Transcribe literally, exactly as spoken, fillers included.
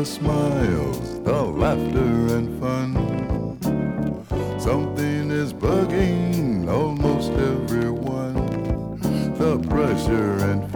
the smiles, the laughter and fun. Something is bugging almost everyone. The pressure and